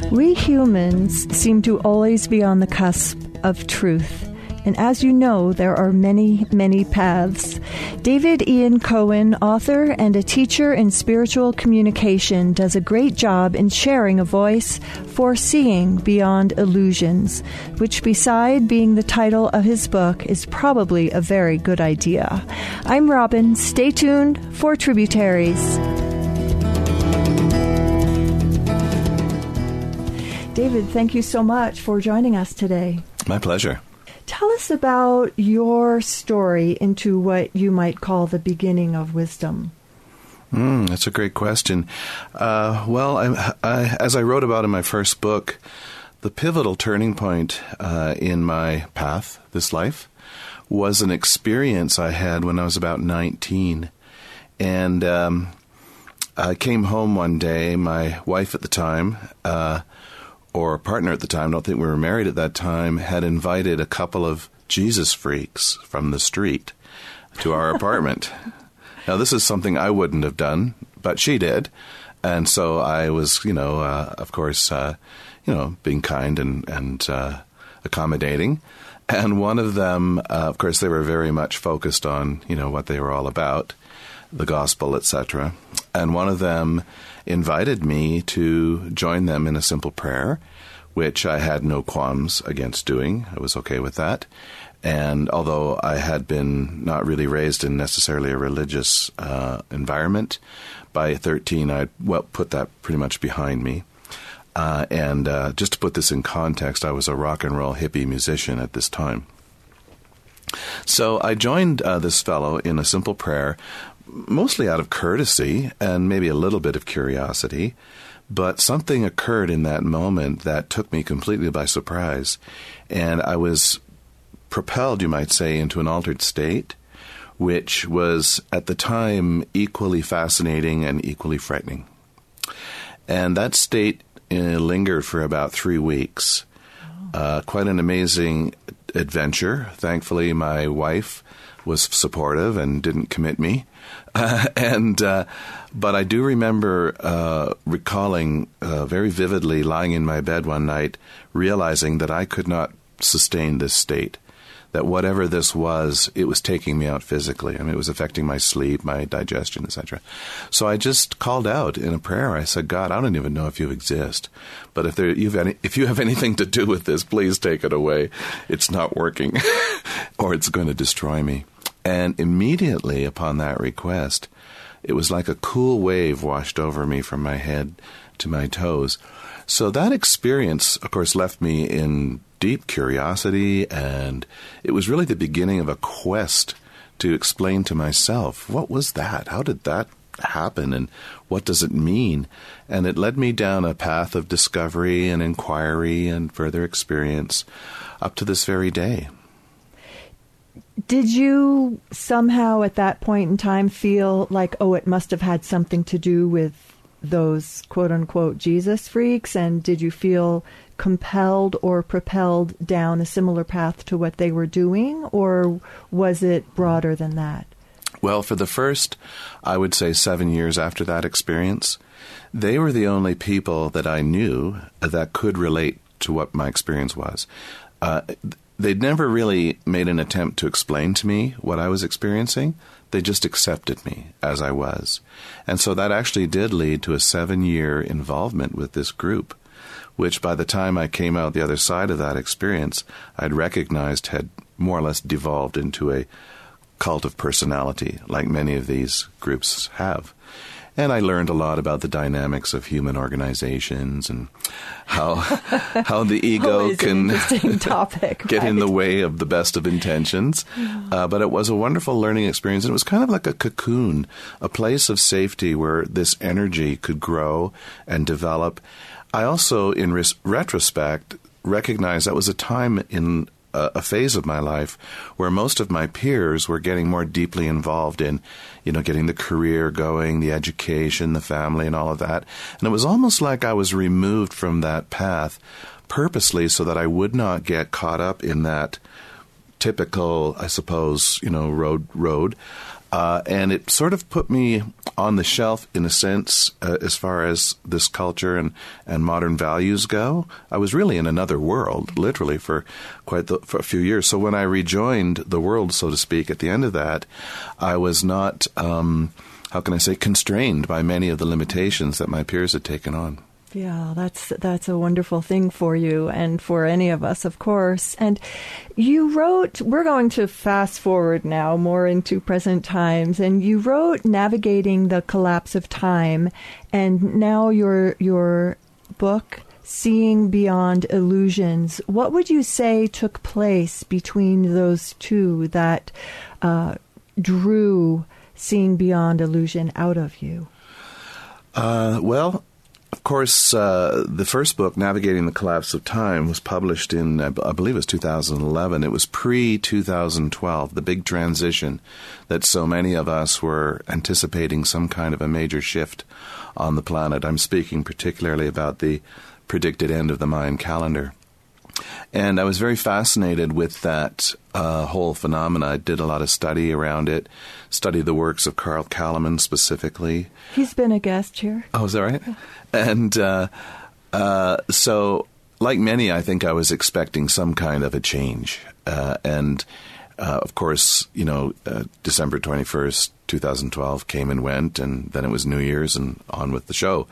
We humans seem to always be on the cusp of truth. And as you know, there are many, many paths. David Ian Cohen, author and a teacher in spiritual communication, does a great job in sharing a voice for seeing beyond illusions, which beside being the title of his book is probably a very good idea. I'm Robin. Stay tuned for Tributaries. David, thank you so much for joining us today. My pleasure. Tell us about your story into what you might call the beginning of wisdom. That's a great question. As I wrote about in my first book, the pivotal turning point in my path, this life, was an experience I had when I was about 19. And I came home one day. My wife at the time, or partner at the time, I don't think we were married at that time, had invited a couple of Jesus freaks from the street to our apartment. Now, this is something I wouldn't have done, but she did. And so I was, of course, being kind and accommodating. And one of them, of course, they were very much focused on, what they were all about, the gospel, etc. And one of them invited me to join them in a simple prayer, which I had no qualms against doing. I was okay with that. And although I had been not really raised in necessarily a religious environment, by 13 I put that pretty much behind me. And just to put this in context, I was a rock and roll hippie musician at this time. So I joined this fellow in a simple prayer, mostly out of courtesy and maybe a little bit of curiosity, but something occurred in that moment that took me completely by surprise, and I was propelled, you might say, into an altered state, which was at the time equally fascinating and equally frightening. And that state lingered for about 3 weeks. Quite an amazing adventure. Thankfully, my wife was supportive and didn't commit me. But I do remember recalling very vividly lying in my bed one night, realizing that I could not sustain this state, that whatever this was, it was taking me out physically. I mean, it was affecting my sleep, my digestion, etc. So I just called out in a prayer. I said, God, I don't even know if you exist, but if you have anything to do with this, please take it away. It's not working, or it's going to destroy me. And immediately upon that request, it was like a cool wave washed over me from my head to my toes. So that experience, of course, left me in deep curiosity, and it was really the beginning of a quest to explain to myself, what was that? How did that happen? And what does it mean? And it led me down a path of discovery and inquiry and further experience up to this very day. Did you somehow at that point in time feel like, it must have had something to do with those quote-unquote Jesus freaks? And did you feel compelled or propelled down a similar path to what they were doing? Or was it broader than that? Well, for the first, I would say 7 years after that experience, they were the only people that I knew that could relate to what my experience was. They'd never really made an attempt to explain to me what I was experiencing. They just accepted me as I was. And so that actually did lead to a 7-year involvement with this group, which by the time I came out the other side of that experience, I'd recognized had more or less devolved into a cult of personality, like many of these groups have. And I learned a lot about the dynamics of human organizations and how the ego can get in the way of the best of intentions. But it was a wonderful learning experience. And it was kind of like a cocoon, a place of safety where this energy could grow and develop. I also, in retrospect, recognize that was a time in a phase of my life where most of my peers were getting more deeply involved in, getting the career going, the education, the family, and all of that. And it was almost like I was removed from that path purposely so that I would not get caught up in that typical, I suppose, road. And it sort of put me on the shelf, in a sense, as far as this culture and modern values go. I was really in another world, literally, for a few years. So when I rejoined the world, so to speak, at the end of that, I was not, constrained by many of the limitations that my peers had taken on. Yeah, that's a wonderful thing for you and for any of us, of course. And you wrote, we're going to fast forward now more into present times, and you wrote Navigating the Collapse of Time, and now your book, Seeing Beyond Illusions. What would you say took place between those two that drew Seeing Beyond Illusion out of you? Well, of course, the first book, Navigating the Collapse of Time, was published in, I believe it was 2011. It was pre-2012, the big transition that so many of us were anticipating, some kind of a major shift on the planet. I'm speaking particularly about the predicted end of the Mayan calendar. And I was very fascinated with that whole phenomena. I did a lot of study around it, studied the works of Carl Kalaman specifically. He's been a guest here. Oh, is that right? And so, like many, I think I was expecting some kind of a change. Of course, December 21st, 2012 came and went, and then it was New Year's and on with the show.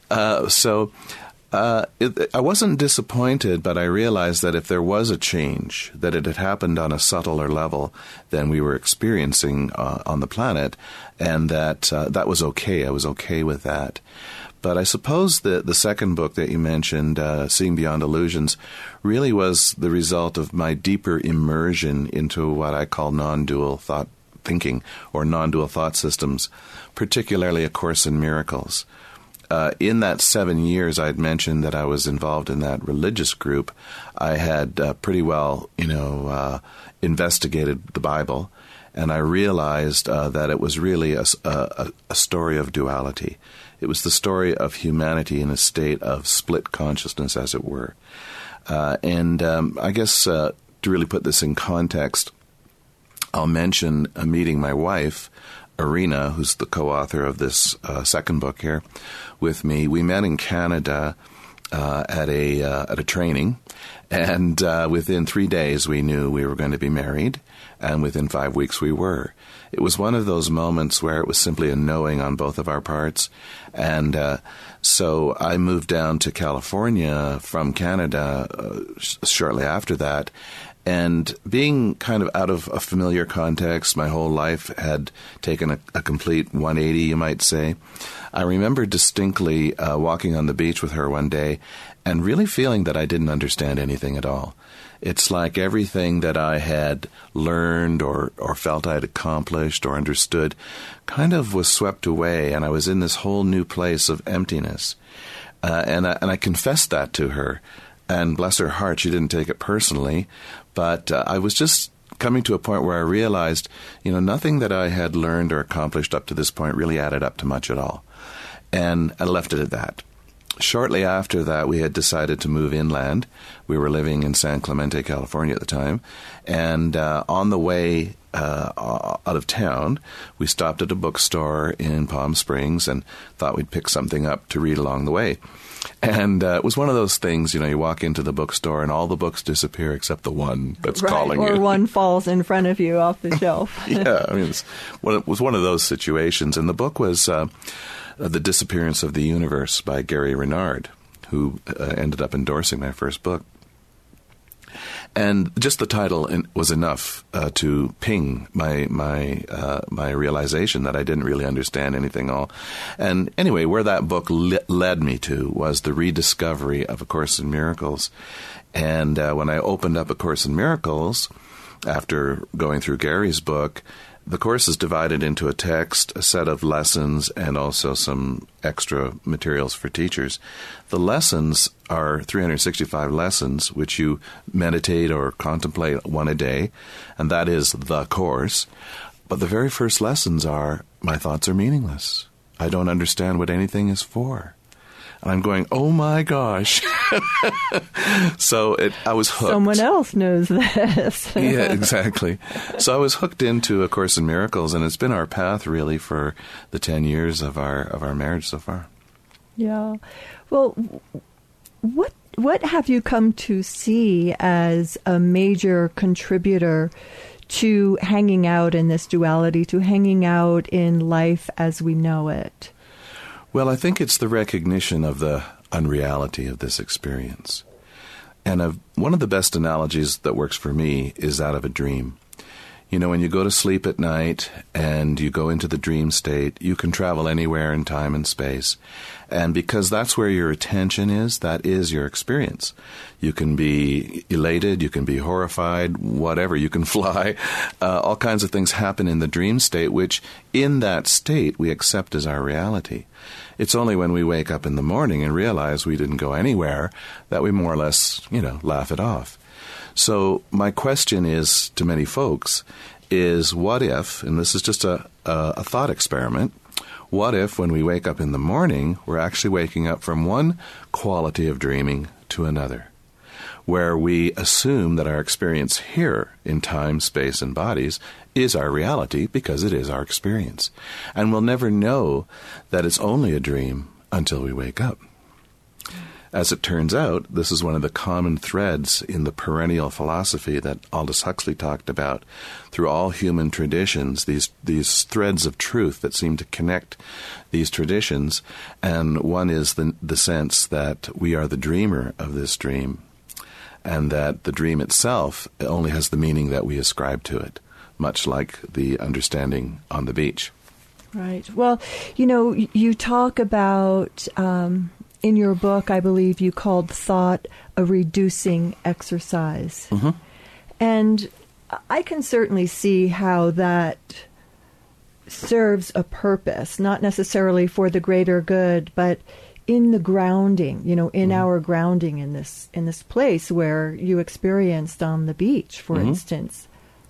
I wasn't disappointed, but I realized that if there was a change, that it had happened on a subtler level than we were experiencing on the planet, and that was okay. I was okay with that. But I suppose that the second book that you mentioned, Seeing Beyond Illusions, really was the result of my deeper immersion into what I call non-dual thought thinking or non-dual thought systems, particularly A Course in Miracles. In that 7 years, I had mentioned that I was involved in that religious group. I had pretty well, investigated the Bible, and I realized that it was really a story of duality. It was the story of humanity in a state of split consciousness, as it were. I guess to really put this in context, I'll mention meeting my wife, Irina, who's the co-author of this second book here, with me. We met in Canada at a training, and within 3 days we knew we were going to be married, and within 5 weeks we were. It was one of those moments where it was simply a knowing on both of our parts, and so I moved down to California from Canada shortly after that. And being kind of out of a familiar context, my whole life had taken a complete 180, you might say. I remember distinctly walking on the beach with her one day and really feeling that I didn't understand anything at all. It's like everything that I had learned or felt I had accomplished or understood kind of was swept away, and I was in this whole new place of emptiness. And I confessed that to her. And bless her heart, she didn't take it personally. But I was just coming to a point where I realized, nothing that I had learned or accomplished up to this point really added up to much at all. And I left it at that. Shortly after that, we had decided to move inland. We were living in San Clemente, California at the time. And on the way out of town, we stopped at a bookstore in Palm Springs and thought we'd pick something up to read along the way. And it was one of those things, you walk into the bookstore and all the books disappear except the one that's calling you. Or one falls in front of you off the shelf. Yeah, it was one of those situations. And the book was The Disappearance of the Universe by Gary Renard, who ended up endorsing my first book. And just the title was enough to ping my realization that I didn't really understand anything all. And anyway, where that book led me to was the rediscovery of A Course in Miracles. And when I opened up A Course in Miracles, after going through Gary's book, the course is divided into a text, a set of lessons, and also some extra materials for teachers. The lessons are 365 lessons, which you meditate or contemplate one a day, and that is the course. But the very first lessons are, my thoughts are meaningless. I don't understand what anything is for. And I'm going, oh my gosh. So I was hooked. Someone else knows this. Yeah, exactly. So I was hooked into A Course in Miracles, and it's been our path really for the 10 years of our marriage so far. Yeah. Well, what have you come to see as a major contributor to hanging out in this duality, to hanging out in life as we know it? Well, I think it's the recognition of the unreality of this experience. And one of the best analogies that works for me is that of a dream. You know, when you go to sleep at night and you go into the dream state, you can travel anywhere in time and space. And because that's where your attention is, that is your experience. You can be elated, you can be horrified, whatever. You can fly. All kinds of things happen in the dream state, which in that state we accept as our reality. It's only when we wake up in the morning and realize we didn't go anywhere that we more or less, laugh it off. So my question is to many folks is, what if, and this is just a thought experiment, what if when we wake up in the morning, we're actually waking up from one quality of dreaming to another, where we assume that our experience here in time, space, and bodies is our reality because it is our experience. And we'll never know that it's only a dream until we wake up. As it turns out, this is one of the common threads in the perennial philosophy that Aldous Huxley talked about through all human traditions, these threads of truth that seem to connect these traditions. And one is the sense that we are the dreamer of this dream, and that the dream itself only has the meaning that we ascribe to it, much like the understanding on the beach. Right. Well, you talk about... in your book, I believe you called thought a reducing exercise. Mm-hmm. And I can certainly see how that serves a purpose, not necessarily for the greater good, but in the grounding, in our grounding in this place where you experienced on the beach, for instance.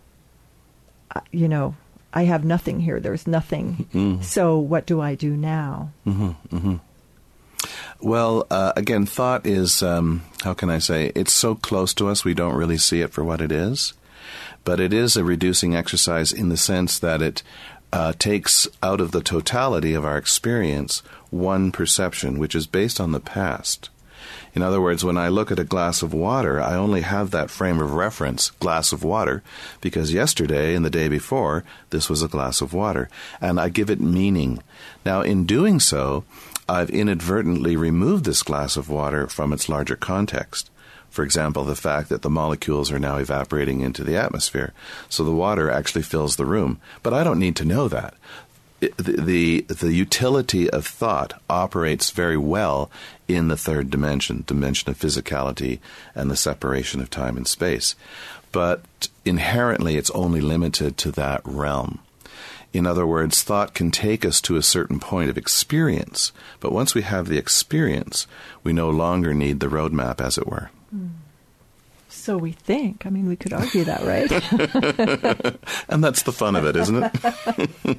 I have nothing here. There's nothing. Mm-hmm. So what do I do now? Mm-hmm. Mm-hmm. Well, again, thought is, how can I say, it's so close to us we don't really see it for what it is. But it is a reducing exercise in the sense that it takes out of the totality of our experience one perception, which is based on the past. In other words, when I look at a glass of water, I only have that frame of reference, glass of water, because yesterday and the day before, this was a glass of water, and I give it meaning. Now, in doing so, I've inadvertently removed this glass of water from its larger context. For example, the fact that the molecules are now evaporating into the atmosphere, so the water actually fills the room. But I don't need to know that. The utility of thought operates very well in the third dimension of physicality and the separation of time and space. But inherently, it's only limited to that realm. In other words, thought can take us to a certain point of experience, but once we have the experience, we no longer need the roadmap, as it were. So we think. I mean, we could argue that, right? And that's the fun of it, isn't it?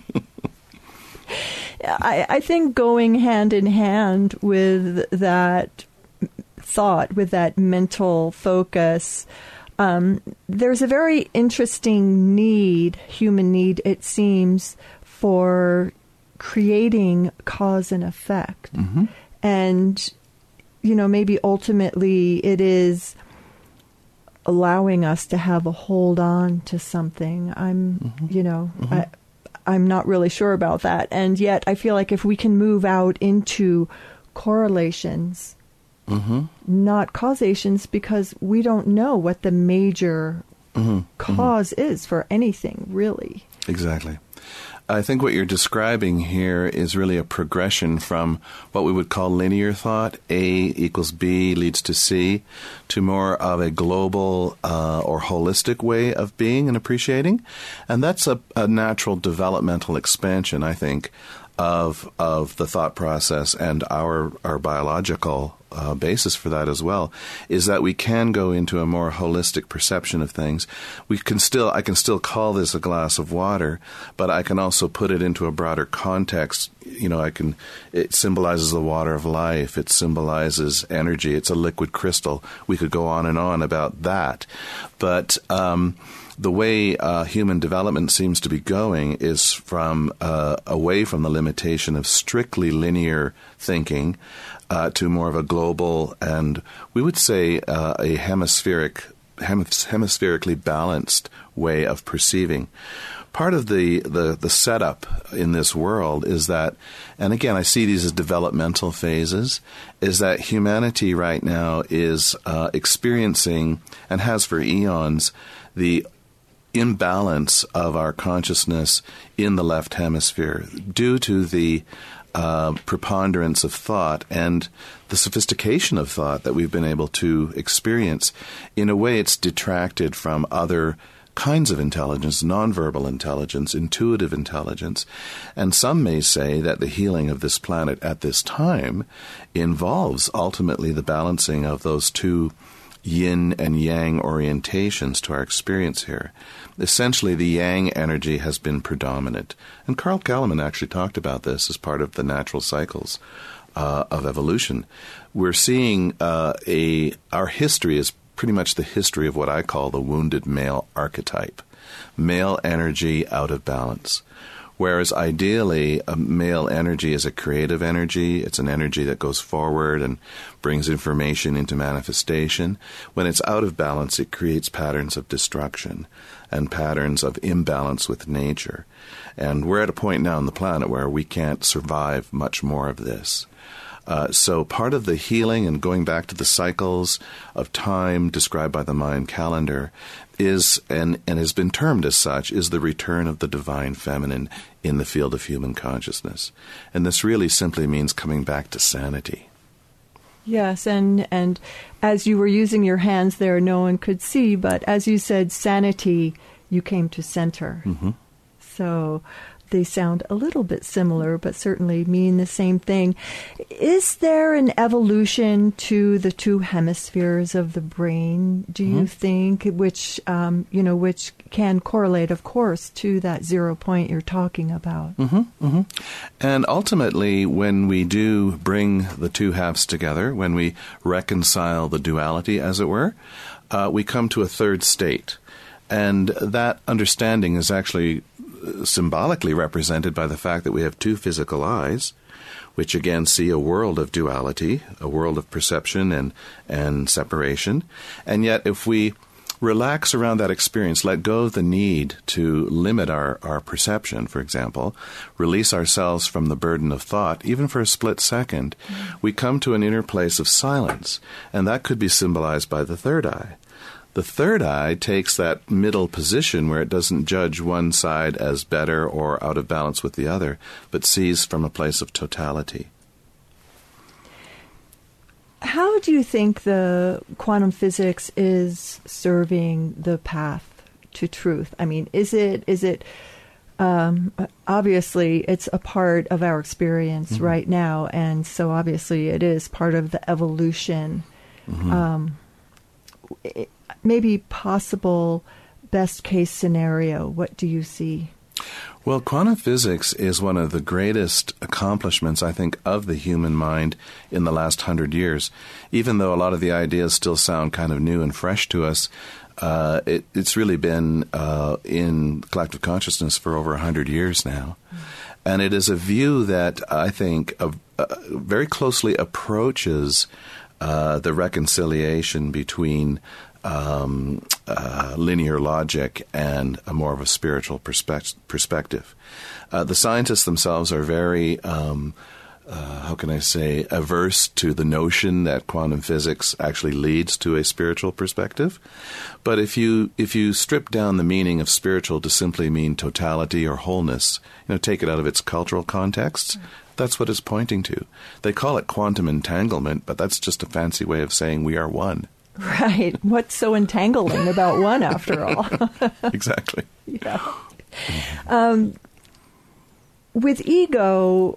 I think going hand in hand with that thought, with that mental focus, there's a very interesting human need, it seems, for creating cause and effect. Mm-hmm. And, maybe ultimately it is allowing us to have a hold on to something. I'm not really sure about that. And yet I feel like if we can move out into correlations, not causations, because we don't know what the major cause is for anything, really. Exactly. I think what you're describing here is really a progression from what we would call linear thought, A equals B leads to C, to more of a global or holistic way of being and appreciating. And that's a natural developmental expansion, I think, of the thought process, and our biological basis for that as well, is that we can go into a more holistic perception of things. I can still call this a glass of water, but I can also put it into a broader context it symbolizes the water of life. It symbolizes energy. It's a liquid crystal. We could go on and on about that. But the way human development seems to be going is from away from the limitation of strictly linear thinking to more of a global and we would say a hemispherically balanced way of perceiving. Part of the setup in this world is that, and again, I see these as developmental phases, is that humanity right now is experiencing, and has for eons, the imbalance of our consciousness in the left hemisphere due to the preponderance of thought and the sophistication of thought that we've been able to experience. In a way, it's detracted from other kinds of intelligence, nonverbal intelligence, intuitive intelligence. And some may say that the healing of this planet at this time involves ultimately the balancing of those two yin and yang orientations to our experience here. Essentially, the yang energy has been predominant. And Carl Kelemen actually talked about this as part of the natural cycles of evolution. We're seeing our history is pretty much the history of what I call the wounded male archetype. Male energy out of balance. Whereas ideally, a male energy is a creative energy. It's an energy that goes forward and brings information into manifestation. When it's out of balance, it creates patterns of destruction and patterns of imbalance with nature. And we're at a point now on the planet where we can't survive much more of this. So part of the healing and going back to the cycles of time described by the Mayan calendar is, and has been termed as such, is the return of the divine feminine in the field of human consciousness. And this really simply means coming back to sanity. Yes, and as you were using your hands there, no one could see, but as you said, sanity, you came to center. Mm-hmm. So they sound a little bit similar, but certainly mean the same thing. Is there an evolution to the two hemispheres of the brain, do you think, which can correlate, of course, to that 0 point you're talking about? Mm-hmm. Mm-hmm. And ultimately, when we do bring the two halves together, when we reconcile the duality, as it were, we come to a third state. And that understanding is actually symbolically represented by the fact that we have two physical eyes, which again see a world of duality, a world of perception and separation. And yet if we relax around that experience, let go of the need to limit our perception, for example, release ourselves from the burden of thought, even for a split second, we come to an inner place of silence. And that could be symbolized by the third eye. The third eye takes that middle position where it doesn't judge one side as better or out of balance with the other, but sees from a place of totality. How do you think the quantum physics is serving the path to truth? I mean, is it obviously it's a part of our experience right now, and so obviously it is part of the evolution. Maybe possible best case scenario. What do you see? Well, quantum physics is one of the greatest accomplishments, I think, of the human mind in the last 100 years. Even though a lot of the ideas still sound kind of new and fresh to us, it's really been in collective consciousness for over 100 years now. And it is a view that I think very closely approaches the reconciliation between linear logic and a more of a spiritual perspective. The scientists themselves are very, averse to the notion that quantum physics actually leads to a spiritual perspective. But if you strip down the meaning of spiritual to simply mean totality or wholeness, take it out of its cultural contexts, that's what it's pointing to. They call it quantum entanglement, but that's just a fancy way of saying we are one. Right. What's so entangling about one, after all? Exactly. Yeah. With ego,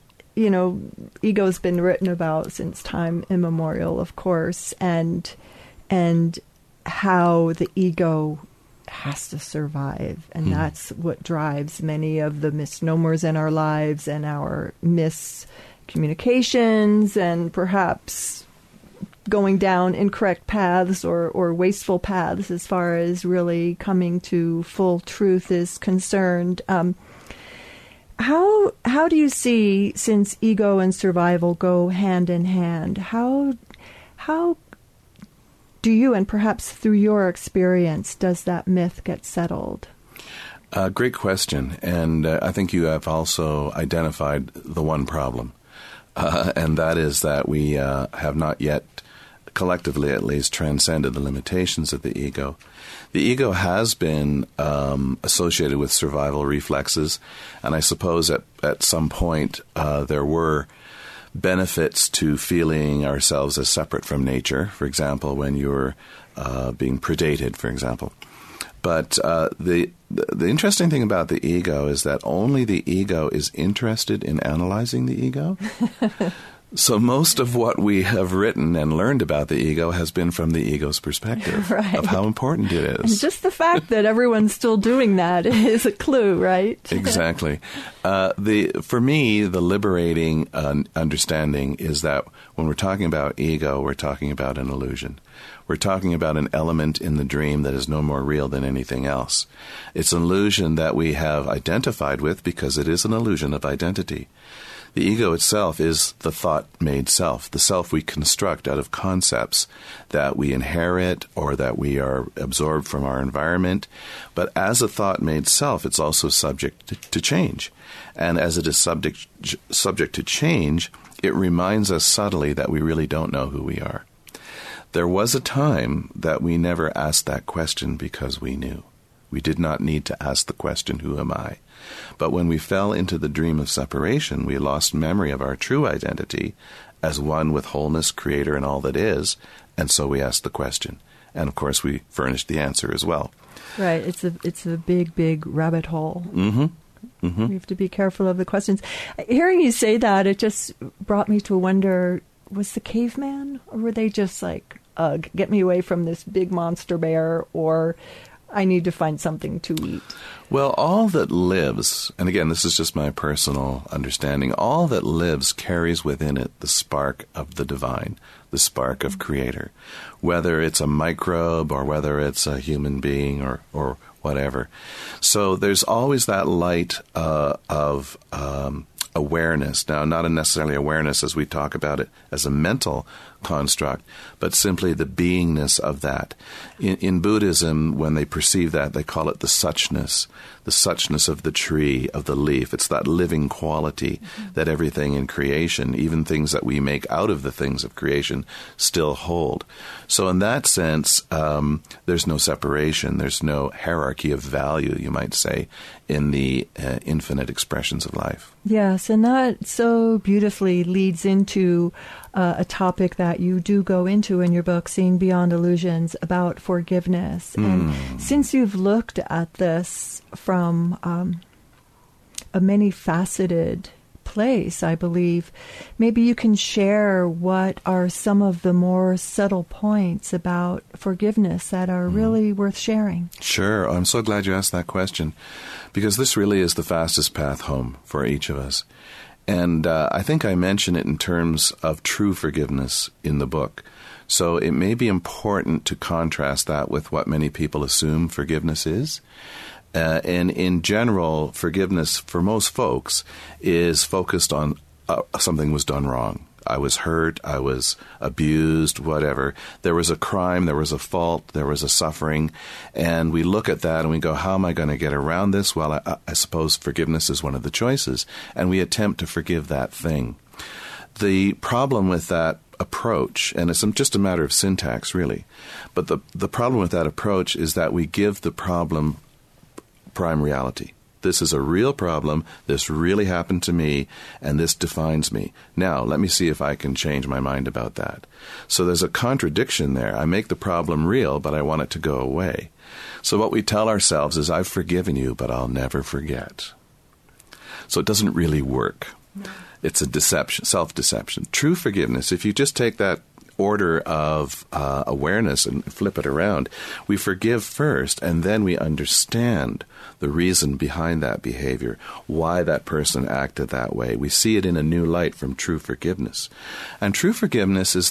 ego's been written about since time immemorial, of course, and how the ego has to survive. And that's what drives many of the misnomers in our lives and our miscommunications and perhaps going down incorrect paths or wasteful paths as far as really coming to full truth is concerned. How do you see, since ego and survival go hand in hand, how do you, and perhaps through your experience, does that myth get settled? Great question. And I think you have also identified the one problem, and that is that we have not yet, collectively at least, transcended the limitations of the ego. The ego has been associated with survival reflexes, and I suppose at some point there were benefits to feeling ourselves as separate from nature, for example, when you're being predated, for example. But the interesting thing about the ego is that only the ego is interested in analyzing the ego. So most of what we have written and learned about the ego has been from the ego's perspective of how important it is. And just the fact that everyone's still doing that is a clue, right? Exactly. For me, the liberating understanding is that when we're talking about ego, we're talking about an illusion. We're talking about an element in the dream that is no more real than anything else. It's an illusion that we have identified with because it is an illusion of identity. The ego itself is the thought-made self, the self we construct out of concepts that we inherit or that we are absorbed from our environment. But as a thought-made self, it's also subject to change. And as it is subject to change, it reminds us subtly that we really don't know who we are. There was a time that we never asked that question because we knew. We did not need to ask the question, who am I? But when we fell into the dream of separation, we lost memory of our true identity as one with wholeness, creator, and all that is, and so we asked the question. And of course, we furnished the answer as well. Right. It's a big, big rabbit hole. Mm-hmm. Mm-hmm. We have to be careful of the questions. Hearing you say that, it just brought me to wonder, was the caveman, or were they just like, ugh, get me away from this big monster bear, or I need to find something to eat? Well, all that lives, and again, this is just my personal understanding, all that lives carries within it the spark of the divine, the spark of creator, whether it's a microbe or whether it's a human being or whatever. So there's always that light of awareness. Now, not necessarily awareness as we talk about it as a mental construct, but simply the beingness of that. In Buddhism, when they perceive that, they call it the suchness of the tree, of the leaf. It's that living quality that everything in creation, even things that we make out of the things of creation, still hold. So in that sense, there's no separation. There's no hierarchy of value, you might say, in the infinite expressions of life. Yes, and that so beautifully leads into a topic that you do go into in your book, Seeing Beyond Illusions, about forgiveness. And since you've looked at this from a many-faceted place, I believe, maybe you can share what are some of the more subtle points about forgiveness that are really worth sharing. Sure. I'm so glad you asked that question, because this really is the fastest path home for each of us. And I think I mention it in terms of true forgiveness in the book. So it may be important to contrast that with what many people assume forgiveness is. And in general, forgiveness for most folks is focused on something was done wrong. I was hurt, I was abused, whatever. There was a crime, there was a fault, there was a suffering. And we look at that and we go, how am I going to get around this? Well, I suppose forgiveness is one of the choices. And we attempt to forgive that thing. The problem with that approach, and it's just a matter of syntax, really, but the problem with that approach is that we give the problem prime reality. This is a real problem, this really happened to me, and this defines me. Now, let me see if I can change my mind about that. So there's a contradiction there. I make the problem real, but I want it to go away. So what we tell ourselves is, I've forgiven you, but I'll never forget. So it doesn't really work. No. It's a deception, self-deception. True forgiveness, if you just take that order of awareness and flip it around. We forgive first, and then we understand the reason behind that behavior, why that person acted that way. We see it in a new light from true forgiveness. And true forgiveness is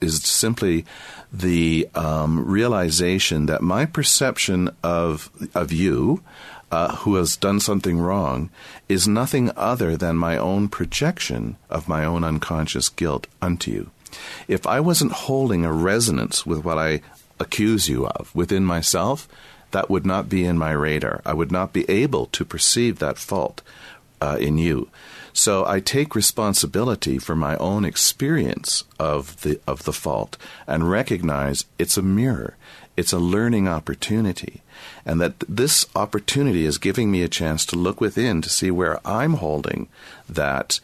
simply the realization that my perception of you, who has done something wrong, is nothing other than my own projection of my own unconscious guilt unto you. If I wasn't holding a resonance with what I accuse you of within myself, that would not be in my radar. I would not be able to perceive that fault in you. So I take responsibility for my own experience of the fault and recognize it's a mirror. It's a learning opportunity. And that this opportunity is giving me a chance to look within to see where I'm holding that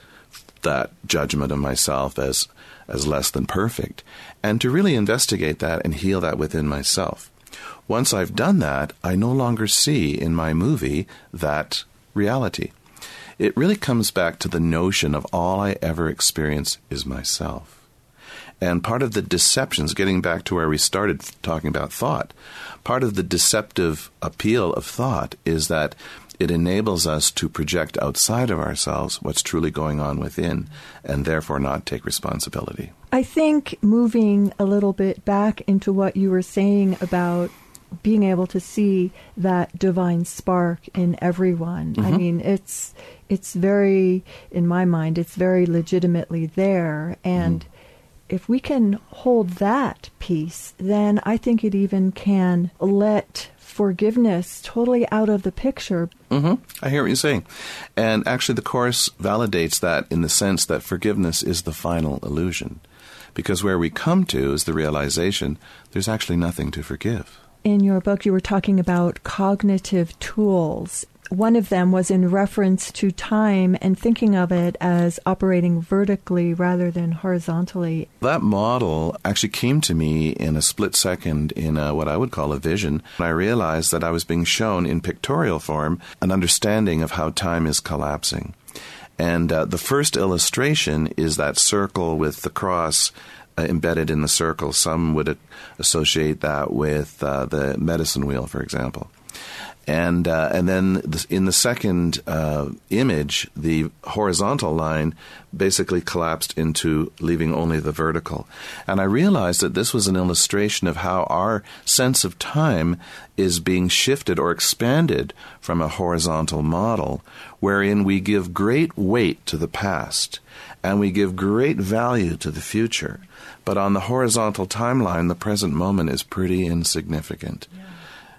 judgment of myself as less than perfect, and to really investigate that and heal that within myself. Once I've done that, I no longer see in my movie that reality. It really comes back to the notion of all I ever experience is myself. And part of the deceptions, getting back to where we started talking about thought, part of the deceptive appeal of thought is that it enables us to project outside of ourselves what's truly going on within, and therefore not take responsibility. I think moving a little bit back into what you were saying about being able to see that divine spark in everyone. Mm-hmm. I mean, it's very, in my mind, it's very legitimately there. And if we can hold that piece, then I think it even can let forgiveness totally out of the picture. Mm-hmm. I hear what you're saying. And actually the Course validates that in the sense that forgiveness is the final illusion. Because where we come to is the realization there's actually nothing to forgive. In your book, you were talking about cognitive tools. One of them was in reference to time and thinking of it as operating vertically rather than horizontally. That model actually came to me in a split second in what I would call a vision. I realized that I was being shown in pictorial form an understanding of how time is collapsing. And the first illustration is that circle with the cross embedded in the circle. Some would associate that with the medicine wheel, for example. And then in the second image, the horizontal line basically collapsed into leaving only the vertical. And I realized that this was an illustration of how our sense of time is being shifted or expanded from a horizontal model, wherein we give great weight to the past and we give great value to the future. But on the horizontal timeline, the present moment is pretty insignificant. Yeah.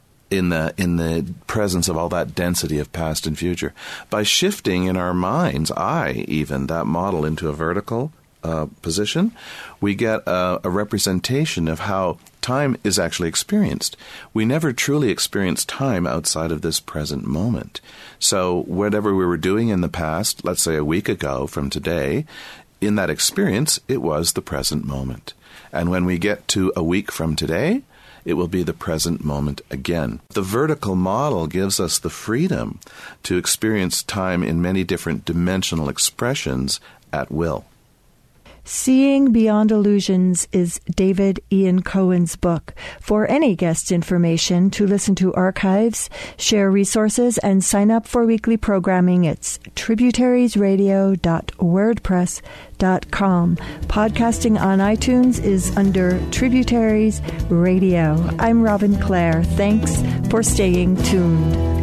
In the presence of all that density of past and future. By shifting in our mind's eye, even, that model into a vertical position, we get a representation of how time is actually experienced. We never truly experience time outside of this present moment. So whatever we were doing in the past, let's say a week ago from today, in that experience, it was the present moment. And when we get to a week from today, it will be the present moment again. The vertical model gives us the freedom to experience time in many different dimensional expressions at will. Seeing Beyond Illusions is David Ian Cohen's book. For any guest information, to listen to archives, share resources, and sign up for weekly programming, it's tributariesradio.wordpress.com. Podcasting on iTunes is under Tributaries Radio. I'm Robin Clare. Thanks for staying tuned.